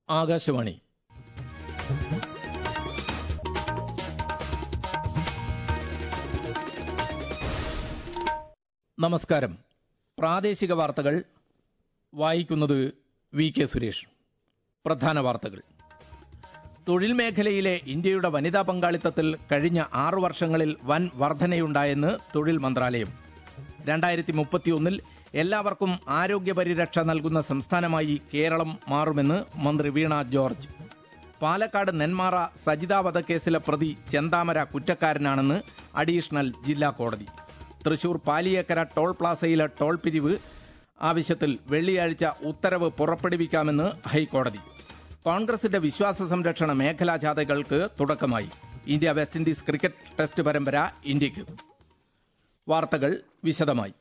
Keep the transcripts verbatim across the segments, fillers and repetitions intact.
ആകാശവാണി. നമസ്കാരം. പ്രാദേശിക വാർത്തകൾ വായിക്കുന്നത് വി കെ സുരേഷ്. പ്രധാന വാർത്തകൾ. തൊഴിൽ മേഖലയിലെ ഇന്ത്യയുടെ വനിതാ പങ്കാളിത്തത്തിൽ കഴിഞ്ഞ ആറു വർഷങ്ങളിൽ വൻ വർധനയുണ്ടായെന്ന് തൊഴിൽ മന്ത്രാലയം. രണ്ടായിരത്തി മുപ്പത്തിയൊന്നിൽ എല്ലാവർക്കും ആരോഗ്യ പരിരക്ഷ നൽകുന്ന സംസ്ഥാനമായി കേരളം മാറുമെന്ന് മന്ത്രി വീണ ജോർജ്. പാലക്കാട് നെന്മാറ സജിത വധക്കേസിലെ പ്രതി ചെന്താമര കുറ്റക്കാരനാണെന്ന് അഡീഷണൽ ജില്ലാ കോടതി. തൃശൂർ പാലിയേക്കര ടോൾ പ്ലാസയിലെ ടോൾ പിരിവ് ആവശ്യത്തിൽ വെള്ളിയാഴ്ച ഉത്തരവ് പുറപ്പെടുവിക്കാമെന്ന് ഹൈക്കോടതി. കോൺഗ്രസിന്റെ വിശ്വാസ സംരക്ഷണ മേഖലാ ജാഥകൾക്ക് തുടക്കമായി. India West Indies cricket test പരമ്പര ഇന്ത്യക്ക്. വാർത്തകൾ വിശദമായി.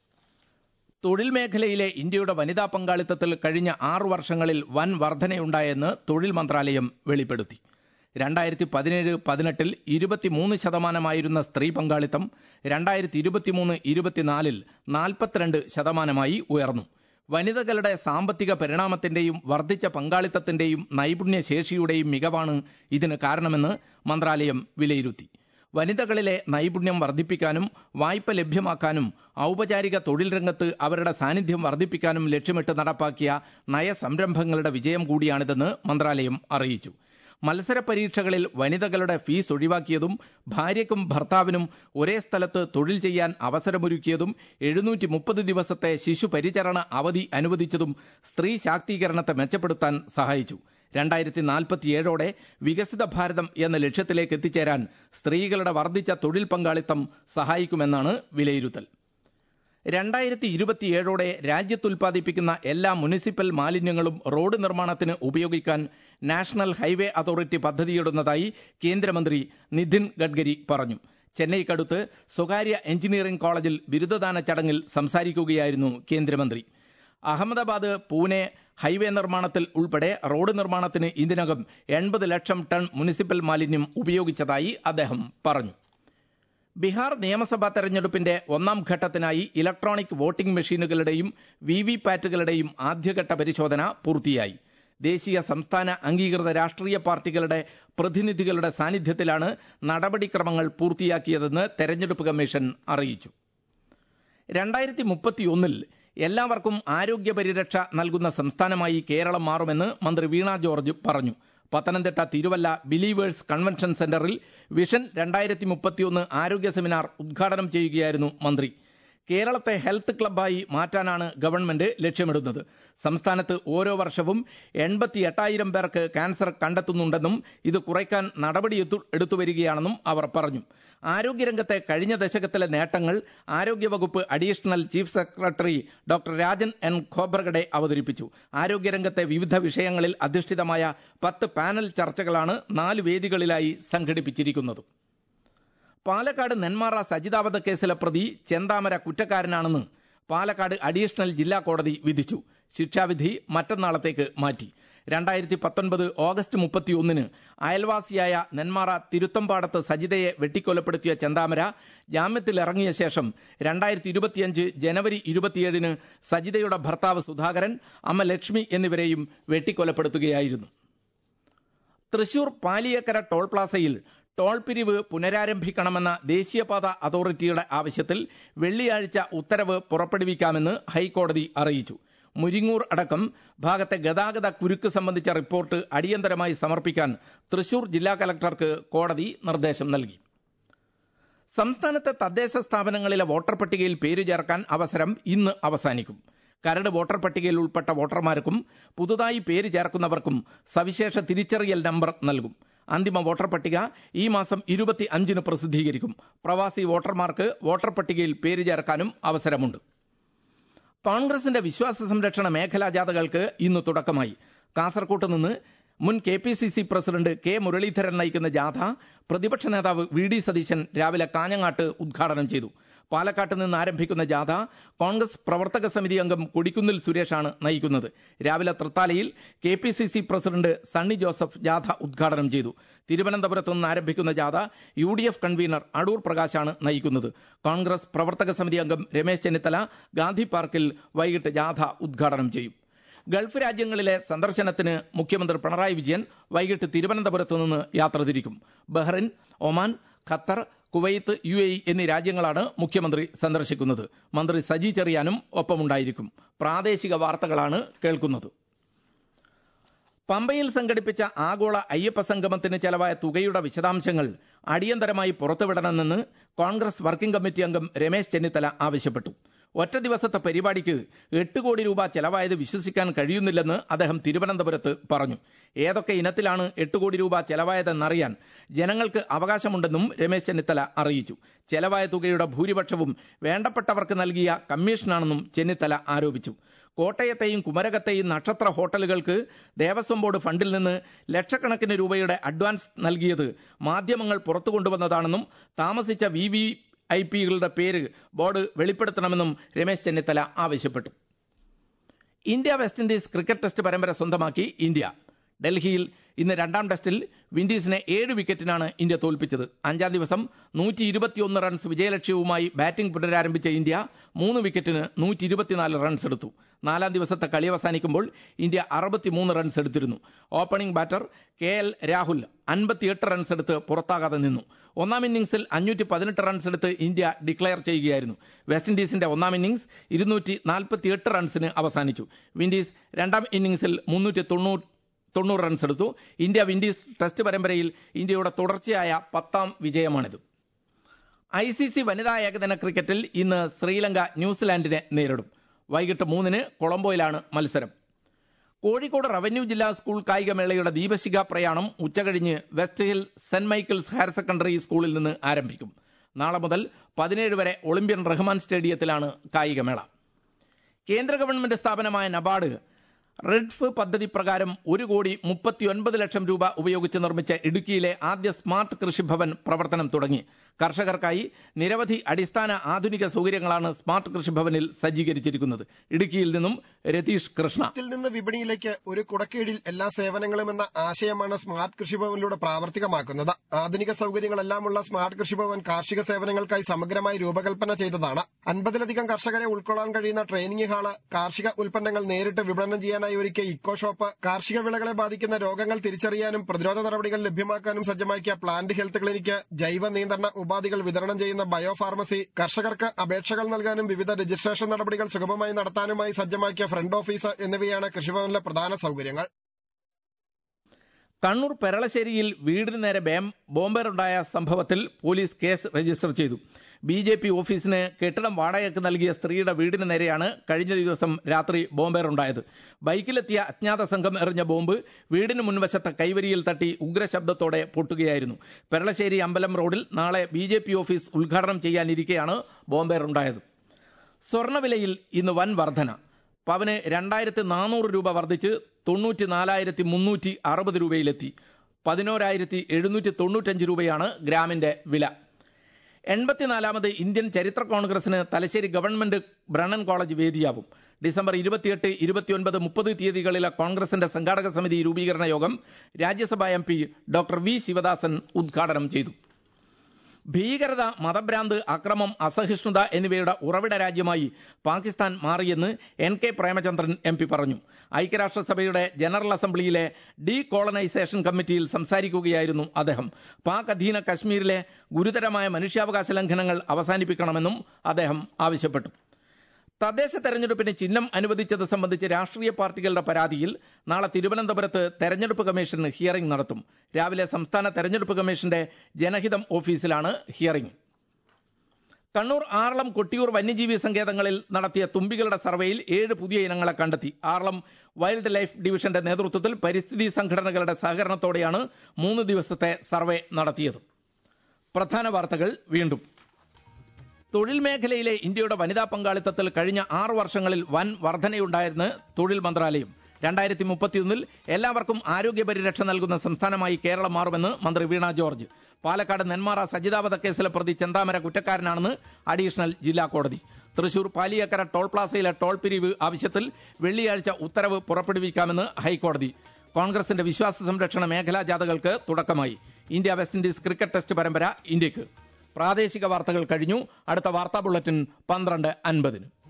തൊഴിൽ മേഖലയിലെ ഇന്ത്യയുടെ വനിതാ പങ്കാളിത്തത്തിൽ കഴിഞ്ഞ ആറു വർഷങ്ങളിൽ വൻ വർധനയുണ്ടായെന്ന് തൊഴിൽ മന്ത്രാലയം വെളിപ്പെടുത്തി. രണ്ടായിരത്തി പതിനേഴ് പതിനെട്ടിൽ ഇരുപത്തിമൂന്ന് ശതമാനമായിരുന്ന സ്ത്രീ പങ്കാളിത്തം രണ്ടായിരത്തി ഇരുപത്തിമൂന്ന് ഇരുപത്തിനാലിൽ നാൽപ്പത്തിരണ്ട് ശതമാനമായി ഉയർന്നു. വനിതകളുടെ സാമ്പത്തിക പരിണാമത്തിന്റെയും വർദ്ധിച്ച പങ്കാളിത്തത്തിന്റെയും നൈപുണ്യശേഷിയുടെയും മികവാണ് ഇതിന് കാരണമെന്ന് മന്ത്രാലയം വിലയിരുത്തി. വനിതകളിലെ നൈപുണ്യം വർദ്ധിപ്പിക്കാനും വായ്പ ലഭ്യമാക്കാനും ഔപചാരിക തൊഴിൽ രംഗത്ത് അവരുടെ സാന്നിധ്യം വർദ്ധിപ്പിക്കാനും ലക്ഷ്യമിട്ട് നടപ്പാക്കിയ നയസംരംഭങ്ങളുടെ വിജയം കൂടിയാണിതെന്ന് മന്ത്രാലയം അറിയിച്ചു. മത്സര പരീക്ഷകളിൽ വനിതകളുടെ ഫീസ് ഒഴിവാക്കിയതും ഭാര്യയ്ക്കും ഭർത്താവിനും ഒരേ സ്ഥലത്ത് തൊഴിൽ ചെയ്യാൻ അവസരമൊരുക്കിയതും എഴുന്നൂറ്റി മുപ്പത് ദിവസത്തെ ശിശു പരിചരണ അവധി അനുവദിച്ചതും സ്ത്രീ ശാക്തീകരണത്തെ മെച്ചപ്പെടുത്താൻ സഹായിച്ചു. രണ്ടായിരത്തി നാൽപ്പത്തിയേഴോടെ വികസിത ഭാരതം എന്ന ലക്ഷ്യത്തിലേക്ക് എത്തിച്ചേരാൻ സ്ത്രീകളുടെ വർദ്ധിച്ച തൊഴിൽ പങ്കാളിത്തം സഹായിക്കുമെന്നാണ് വിലയിരുത്തൽ. രണ്ടായിരത്തി ഇരുപത്തിയേഴോടെ രാജ്യത്തുൽപ്പാദിപ്പിക്കുന്ന എല്ലാ മുനിസിപ്പൽ മാലിന്യങ്ങളും റോഡ് നിർമ്മാണത്തിന് ഉപയോഗിക്കാൻ നാഷണൽ ഹൈവേ അതോറിറ്റി പദ്ധതിയിടുന്നതായി കേന്ദ്രമന്ത്രി നിതിൻ ഗഡ്കരി പറഞ്ഞു. ചെന്നൈക്കടുത്ത് സ്വകാര്യ എഞ്ചിനീയറിംഗ് കോളേജിൽ ബിരുദദാന ചടങ്ങിൽ സംസാരിക്കുകയായിരുന്നു കേന്ദ്രമന്ത്രി. അഹമ്മദാബാദ് പൂനെ ഹൈവേ നിർമ്മാണത്തിൽ ഉൾപ്പെടെ റോഡ് നിർമ്മാണത്തിന് ഇതിനകം എൺപത് ലക്ഷം ടൺ മുനിസിപ്പൽ മാലിന്യം ഉപയോഗിച്ചതായി അദ്ദേഹം പറഞ്ഞു. ബീഹാർ നിയമസഭാ തെരഞ്ഞെടുപ്പിന്റെ ഒന്നാം ഘട്ടത്തിനായി ഇലക്ട്രോണിക് വോട്ടിംഗ് മെഷീനുകളുടെയും വി വി പാറ്റുകളുടെയും ആദ്യഘട്ട പരിശോധന പൂർത്തിയായി. ദേശീയ സംസ്ഥാന അംഗീകൃത രാഷ്ട്രീയ പാർട്ടികളുടെ പ്രതിനിധികളുടെ സാന്നിധ്യത്തിലാണ് നടപടിക്രമങ്ങൾ പൂർത്തിയാക്കിയതെന്ന് തെരഞ്ഞെടുപ്പ് കമ്മീഷൻ അറിയിച്ചു. രണ്ടായിരത്തി മുപ്പത്തിയൊന്നിൽ എല്ലാവർക്കും ആരോഗ്യ പരിരക്ഷ നൽകുന്ന സംസ്ഥാനമായി കേരളം മാറുമെന്ന് മന്ത്രി വീണ ജോർജ് പറഞ്ഞു. പത്തനംതിട്ട തിരുവല്ല ബിലീവേഴ്സ് കൺവെൻഷൻ സെന്ററിൽ വിഷൻ രണ്ടായിരത്തി മുപ്പത്തിയൊന്ന് ആരോഗ്യ സെമിനാർ ഉദ്ഘാടനം ചെയ്യുകയായിരുന്നു മന്ത്രി. കേരളത്തെ ഹെൽത്ത് ക്ലബ്ബായി മാറ്റാനാണ് ഗവൺമെന്റ് ലക്ഷ്യമിടുന്നത്. സംസ്ഥാനത്ത് ഓരോ വർഷവും എൺപത്തി എട്ടായിരം പേർക്ക് ക്യാൻസർ കണ്ടെത്തുന്നുണ്ടെന്നും ഇത് കുറയ്ക്കാൻ നടപടി എടുത്തു വരികയാണെന്നും അവർ പറഞ്ഞു. ആരോഗ്യരംഗത്തെ കഴിഞ്ഞ ദശകത്തിലെ നേട്ടങ്ങൾ ആരോഗ്യവകുപ്പ് additional chief secretary doctor Rajan N Khobragade അവതരിപ്പിച്ചു. ആരോഗ്യരംഗത്തെ വിവിധ വിഷയങ്ങളിൽ അധിഷ്ഠിതമായ പത്ത് പാനൽ ചർച്ചകളാണ് നാല് വേദികളിലായി സംഘടിപ്പിച്ചിരിക്കുന്നത്. പാലക്കാട് നെന്മാറ സജിത വധക്കേസിലെ പ്രതി ചെന്താമര കുറ്റക്കാരനാണെന്ന് പാലക്കാട് അഡീഷണൽ ജില്ലാ കോടതി വിധിച്ചു. ശിക്ഷാവിധി മറ്റന്നാളത്തേക്ക് മാറ്റി. രണ്ടായിരത്തി പത്തൊൻപത് ഓഗസ്റ്റ് മുപ്പത്തിയൊന്നിന് അയൽവാസിയായ നെന്മാറ തിരുത്തമ്പാടത്ത് സജിതയെ വെട്ടിക്കൊലപ്പെടുത്തിയ ചെന്താമര ജാമ്യത്തിലിറങ്ങിയ ശേഷം രണ്ടായിരത്തി ഇരുപത്തിയഞ്ച് ജനുവരി ഇരുപത്തിയേഴിന് സജിതയുടെ ഭർത്താവ് സുധാകരൻ, അമ്മ ലക്ഷ്മി എന്നിവരെയും വെട്ടിക്കൊലപ്പെടുത്തുകയായിരുന്നു. തൃശൂർ പാലിയേക്കര ടോൾ പ്ലാസയിൽ ടോൾ പിരിവ് പുനരാരംഭിക്കണമെന്ന ദേശീയപാത അതോറിറ്റിയുടെ ആവശ്യത്തിൽ വെള്ളിയാഴ്ച ഉത്തരവ് പുറപ്പെടുവിക്കാമെന്ന് ഹൈക്കോടതി അറിയിച്ചു. മുരിങ്ങൂർ അടക്കം ഭാഗത്തെ ഗതാഗത കുരുക്ക് സംബന്ധിച്ച റിപ്പോർട്ട് അടിയന്തരമായി സമർപ്പിക്കാൻ തൃശൂർ ജില്ലാ കലക്ടർക്ക് കോടതി നിർദ്ദേശം നൽകി. സംസ്ഥാനത്തെ തദ്ദേശ സ്ഥാപനങ്ങളിലെ വോട്ടർ പട്ടികയിൽ പേര് ചേർക്കാൻ അവസരം ഇന്ന് അവസാനിക്കും. കരട് വോട്ടർ പട്ടികയിൽ ഉൾപ്പെട്ട വോട്ടർമാർക്കും പുതുതായി പേര് ചേർക്കുന്നവർക്കും സവിശേഷ തിരിച്ചറിയൽ നമ്പർ നൽകും. അന്തിമ വോട്ടർ പട്ടിക ഈ മാസം ഇരുപത്തി അഞ്ചിന് പ്രസിദ്ധീകരിക്കും. പ്രവാസി വോട്ടർമാർക്ക് വോട്ടർ പട്ടികയിൽ പേര് ചേർക്കാനും അവസരമുണ്ട്. കോൺഗ്രസിന്റെ വിശ്വാസ സംരക്ഷണ മേഖലാ ജാഥകൾക്ക് ഇന്ന് തുടക്കമായി. കാസർകോട്ട് നിന്ന് മുൻ K P C C president K Muraleedharan നയിക്കുന്ന ജാഥ പ്രതിപക്ഷ നേതാവ് വി ഡി സതീശൻ രാവിലെ കാഞ്ഞങ്ങാട്ട് ഉദ്ഘാടനം ചെയ്തു. പാലക്കാട്ട് നിന്ന് ആരംഭിക്കുന്ന ജാഥ കോൺഗ്രസ് പ്രവർത്തക സമിതി അംഗം കൊടിക്കുന്നിൽ സുരേഷാണ് നയിക്കുന്നത്. രാവിലെ തൃത്താലയിൽ K P C C president Sunny Joseph ജാഥ ഉദ്ഘാടനം ചെയ്തു. തിരുവനന്തപുരത്ത് നിന്ന് ആരംഭിക്കുന്ന ജാഥ U D F convener Adoor പ്രകാശാണ് നയിക്കുന്നത്. കോൺഗ്രസ് പ്രവർത്തക സമിതി അംഗം രമേശ് ചെന്നിത്തല ഗാന്ധി പാർക്കിൽ വൈകിട്ട് ജാഥ ഉദ്ഘാടനം ചെയ്യും. ഗൾഫ് രാജ്യങ്ങളിലെ സന്ദർശനത്തിന് മുഖ്യമന്ത്രി പിണറായി വിജയൻ വൈകിട്ട് തിരുവനന്തപുരത്ത് നിന്ന് യാത്ര തിരിക്കും. Bahrain, Oman, Qatar, Kuwait, U A E എന്നീ രാജ്യങ്ങളാണ് മുഖ്യമന്ത്രി സന്ദർശിക്കുന്നത്. മന്ത്രി സജി ചെറിയാനും ഒപ്പമുണ്ടായിരിക്കും. പ്രാദേശിക വാർത്തകളാണ് കേൾക്കുന്നത്. പമ്പയിൽ സംഘടിപ്പിച്ച ആഗോള അയ്യപ്പ സംഗമത്തിന് ചെലവായ തുകയുടെ വിശദാംശങ്ങൾ അടിയന്തരമായി പുറത്തുവിടണമെന്ന് കോൺഗ്രസ് വർക്കിംഗ് കമ്മിറ്റി അംഗം രമേശ് ചെന്നിത്തല ആവശ്യപ്പെട്ടു. ഒറ്റ ദിവസത്തെ പരിപാടിക്ക് എട്ട് കോടി രൂപ ചെലവായത് വിശ്വസിക്കാൻ കഴിയുന്നില്ലെന്ന് അദ്ദേഹം തിരുവനന്തപുരത്ത് പറഞ്ഞു. ഏതൊക്കെ ഇനത്തിലാണ് എട്ട് കോടി രൂപ ചെലവായതെന്നറിയാൻ ജനങ്ങൾക്ക് അവകാശമുണ്ടെന്നും രമേശ് ചെന്നിത്തല അറിയിച്ചു. ചെലവായ തുകയുടെ ഭൂരിപക്ഷവും വേണ്ടപ്പെട്ടവർക്ക് നൽകിയ കമ്മീഷനാണെന്നും ചെന്നിത്തല ആരോപിച്ചു. കോട്ടയത്തെയും കുമരകത്തെയും നക്ഷത്ര ഹോട്ടലുകൾക്ക് ദേവസ്വം ബോർഡ് ഫണ്ടിൽ നിന്ന് ലക്ഷക്കണക്കിന് രൂപയുടെ അഡ്വാൻസ് നൽകിയത് മാധ്യമങ്ങൾ പുറത്തു കൊണ്ടുവന്നതാണെന്നും താമസിച്ച വി വി ഐ പികളുടെ പേര് ബോർഡ് വെളിപ്പെടുത്തണമെന്നും രമേശ് ചെന്നിത്തല ആവശ്യപ്പെട്ടു. India West Indies cricket test പരമ്പര സ്വന്തമാക്കി ഇന്ത്യ. ഡൽഹിയിൽ ഇന്ന് രണ്ടാം ടെസ്റ്റിൽ വിൻഡീസിനെ ഏഴ് വിക്കറ്റിനാണ് ഇന്ത്യ തോൽപ്പിച്ചത്. അഞ്ചാം ദിവസം നൂറ്റി ഇരുപത്തിയൊന്ന് റൺസ് വിജയലക്ഷ്യവുമായി ബാറ്റിംഗ് പുനരാരംഭിച്ച ഇന്ത്യ മൂന്ന് വിക്കറ്റിന് നൂറ്റി ഇരുപത്തിനാല് റൺസ് എടുത്തു. നാലാം ദിവസത്തെ കളി അവസാനിക്കുമ്പോൾ ഇന്ത്യ അറുപത്തിമൂന്ന് റൺസ് എടുത്തിരുന്നു. Opening batter K L Rahul അൻപത്തിയെട്ട് റൺസ് എടുത്ത് പുറത്താകാതെ നിന്നു. ഒന്നാം ഇന്നിംഗ്സിൽ അഞ്ഞൂറ്റി പതിനെട്ട് റൺസ് എടുത്ത് ഇന്ത്യ ഡിക്ലെയർ ചെയ്യുകയായിരുന്നു. വെസ്റ്റ് ഇൻഡീസിന്റെ ഒന്നാം ഇന്നിംഗ്സ് ഇരുന്നൂറ്റി നാൽപ്പത്തിയെട്ട് റൺസിന് അവസാനിച്ചു. വിൻഡീസ് രണ്ടാം ഇന്നിംഗ്സിൽ മുന്നൂറ്റി തൊണ്ണൂറ് തൊണ്ണൂറ് റൺസ് എടുത്തു. ഇന്ത്യ വിൻഡീസ് ടെസ്റ്റ് പരമ്പരയിൽ ഇന്ത്യയുടെ തുടർച്ചയായ പത്താം വിജയമാണിത്. ഐ സി സി വനിതാ ഏകദിന ക്രിക്കറ്റിൽ ഇന്ന് ശ്രീലങ്ക ന്യൂസിലാൻഡിനെ നേരിടും. വൈകിട്ട് മൂന്നിന് കൊളംബോയിലാണ് മത്സരം. കോഴിക്കോട് റവന്യൂ ജില്ലാ സ്കൂൾ കായികമേളയുടെ ദീപശിഖ പ്രയാണം ഉച്ചകഴിഞ്ഞ് West Hill Saint Michael's higher secondary സ്കൂളിൽ നിന്ന് ആരംഭിക്കും. നാളെ മുതൽ പതിനേഴ് വരെ ഒളിമ്പ്യൻ റഹ്മാൻ സ്റ്റേഡിയത്തിലാണ് കായികമേള. കേന്ദ്ര ഗവൺമെന്റ് സ്ഥാപനമായ നബാർഡ് റെഡ്ഫ് പദ്ധതി പ്രകാരം ഒരു കോടി മുപ്പത്തി ഒൻപത് ലക്ഷം രൂപ ഉപയോഗിച്ച് നിർമ്മിച്ച ഇടുക്കിയിലെ ആദ്യ സ്മാർട്ട് കൃഷിഭവൻ പ്രവർത്തനം തുടങ്ങി. കർഷകർക്കായി നിരവധി അടിസ്ഥാന ആധുനിക സൗകര്യങ്ങളാണ് സ്മാർട്ട് കൃഷിഭവനിൽ സജ്ജീകരിച്ചിരിക്കുന്നത്. ഇടുക്കിയിൽ നിന്നും രതീഷ് കൃഷ്ണ. ിൽ നിന്ന് വിപണിയിലേക്ക് ഒരു കുടക്കീഴിൽ എല്ലാ സേവനങ്ങളും എന്ന ആശയമാണ് സ്മാർട്ട് കൃഷിഭവനിലൂടെ പ്രാവർത്തികമാക്കുന്നത്. ആധുനിക സൗകര്യങ്ങളെല്ലാമുള്ള സ്മാർട്ട് കൃഷിഭവൻ കാർഷിക സേവനങ്ങൾക്കായി സമഗ്രമായി രൂപകൽപ്പന ചെയ്തതാണ്. അൻപതിലധികം കർഷകരെ ഉൾക്കൊള്ളാൻ കഴിയുന്ന ട്രെയിനിംഗ് ഹാള്, കാർഷിക ഉൽപ്പന്നങ്ങൾ നേരിട്ട് വിപണനം ചെയ്യാനായി ഒരുക്കിയ ഇക്കോ ഷോപ്പ്, കാർഷിക വിളകളെ ബാധിക്കുന്ന രോഗങ്ങൾ തിരിച്ചറിയാനും പ്രതിരോധ നടപടികൾ ലഭ്യമാക്കാനും സജ്ജമാക്കിയ പ്ലാന്റ് ഹെൽത്ത് ക്ലിനിക്ക്, ജൈവ നിയന്ത്രണ ഉപാധികൾ വിതരണം ചെയ്യുന്ന ബയോ ഫാർമസി, കർഷകർക്ക് അപേക്ഷകൾ നൽകാനും വിവിധ രജിസ്ട്രേഷൻ നടപടികൾ സുഗമമായി നടത്താനുമായി സജ്ജമാക്കിയ ഫ്രണ്ട് ഓഫീസ് എന്നിവയാണ് കൃഷിഭവനിലെ പ്രധാന സൗകര്യങ്ങൾ. കണ്ണൂർ പെരളശ്ശേരിയിൽ വീടിന് നേരെ ബോംബേറുണ്ടായ സംഭവത്തിൽ പോലീസ് കേസ് രജിസ്റ്റർ ചെയ്തു. ബി ജെ പി ഓഫീസിന് കെട്ടിടം വാടകയ്ക്ക് നൽകിയ സ്ത്രീയുടെ വീടിന് നേരെയാണ് കഴിഞ്ഞ ദിവസം രാത്രി ബോംബേറുണ്ടായത്. ബൈക്കിലെത്തിയ അജ്ഞാത സംഘം എറിഞ്ഞ ബോംബ് വീടിന് മുൻവശത്തെ കൈവരിയിൽ തട്ടി ഉഗ്രശബ്ദത്തോടെ പൊട്ടുകയായിരുന്നു. പെരളശ്ശേരി അമ്പലം റോഡിൽ നാളെ ബി ജെ പി ഓഫീസ് ഉദ്ഘാടനം ചെയ്യാനിരിക്കെയാണ് ബോംബേറുണ്ടായത്. സ്വർണ്ണവിലയിൽ ഇന്ന് വൻ വർധന. പവന് രണ്ടായിരത്തി നാനൂറ് രൂപ വർദ്ധിച്ച് തൊണ്ണൂറ്റി നാലായിരത്തി മുന്നൂറ്റി അറുപത് രൂപയിലെത്തി. പതിനോരായിരത്തി എഴുന്നൂറ്റി തൊണ്ണൂറ്റഞ്ച് രൂപയാണ് ഗ്രാമിന്റെ വില. എൺപത്തിനാലാമത് ഇന്ത്യൻ ചരിത്ര കോൺഗ്രസിന് തലശ്ശേരി ഗവൺമെന്റ് ബ്രണ്ണൻ കോളേജ് വേദിയാവും. ഡിസംബർ ഇരുപത്തിയെട്ട്, ഇരുപത്തിയൊൻപത്, മുപ്പത് തീയതികളിലെ കോൺഗ്രസിന്റെ സംഘാടക സമിതി രൂപീകരണ യോഗം Rajya Sabha M P doctor V Sivadasan ഉദ്ഘാടനം ചെയ്തു. ഭീകരത, മതഭ്രാന്ത്, അക്രമം, അസഹിഷ്ണുത എന്നിവയുടെ ഉറവിട രാജ്യമായി പാകിസ്ഥാൻ മാറിയെന്ന് N K Premachandran M P പറഞ്ഞു. ഐക്യരാഷ്ട്രസഭയുടെ ജനറൽ അസംബ്ലിയിലെ ഡീ കോളനൈസേഷൻ കമ്മിറ്റിയിൽ സംസാരിക്കുകയായിരുന്നു അദ്ദേഹം. പാക് അധീന കശ്മീരിലെ ഗുരുതരമായ മനുഷ്യാവകാശ ലംഘനങ്ങൾ അവസാനിപ്പിക്കണമെന്നും അദ്ദേഹം ആവശ്യപ്പെട്ടു. തദ്ദേശ തെരഞ്ഞെടുപ്പിന് ചിഹ്നം അനുവദിച്ചത് സംബന്ധിച്ച് രാഷ്ട്രീയ പാർട്ടികളുടെ പരാതിയിൽ നാളെ തിരുവനന്തപുരത്ത് തെരഞ്ഞെടുപ്പ് കമ്മീഷൻ ഹിയറിംഗ് നടത്തും. രാവിലെ സംസ്ഥാന തെരഞ്ഞെടുപ്പ് കമ്മീഷന്റെ ജനഹിതം ഓഫീസിലാണ് ഹിയറിംഗ്. കണ്ണൂർ ആറളം കൊട്ടിയൂർ വന്യജീവി സങ്കേതങ്ങളിൽ നടത്തിയ തുമ്പികളുടെ സർവേയിൽ ഏഴ് പുതിയ ഇനങ്ങളെ കണ്ടെത്തി. ആറളം വൈൽഡ് ലൈഫ് ഡിവിഷന്റെ നേതൃത്വത്തിൽ പരിസ്ഥിതി സംഘടനകളുടെ സഹകരണത്തോടെയാണ് മൂന്ന് ദിവസത്തെ സർവേ നടത്തിയത്. പ്രധാന വാർത്തകൾ വീണ്ടും. തൊഴിൽ മേഖലയിലെ ഇന്ത്യയുടെ വനിതാ പങ്കാളിത്തത്തിൽ കഴിഞ്ഞ ആറു വർഷങ്ങളിൽ വൻ വർധനയുണ്ടായെന്ന് തൊഴിൽ മന്ത്രാലയം. രണ്ടായിരത്തി മുപ്പത്തിയൊന്നിൽ എല്ലാവർക്കും ആരോഗ്യ പരിരക്ഷ നൽകുന്ന സംസ്ഥാനമായി കേരളം മാറുമെന്ന് മന്ത്രി വീണ ജോർജ്. പാലക്കാട് നെന്മാറ സജിതാവധ കേസിലെ പ്രതി ചെന്താമര കുറ്റക്കാരനാണെന്ന് അഡീഷണൽ ജില്ലാ കോടതി. തൃശൂർ പാലിയേക്കര ടോൾ പ്ലാസയിലെ ടോൾ പിരിവ് ആവശ്യത്തിൽ വെള്ളിയാഴ്ച ഉത്തരവ് പുറപ്പെടുവിക്കാമെന്ന് ഹൈക്കോടതി. കോൺഗ്രസിന്റെ വിശ്വാസ സംരക്ഷണ മേഖലാ ജാഥകൾക്ക് തുടക്കമായി. India West Indies cricket test പരമ്പര ഇന്ത്യക്ക്. പ്രാദേശിക വാർത്തകൾ കഴിഞ്ഞു. അടുത്ത വാർത്താ ബുള്ളറ്റിൻ പന്ത്രണ്ട് അൻപതിന്.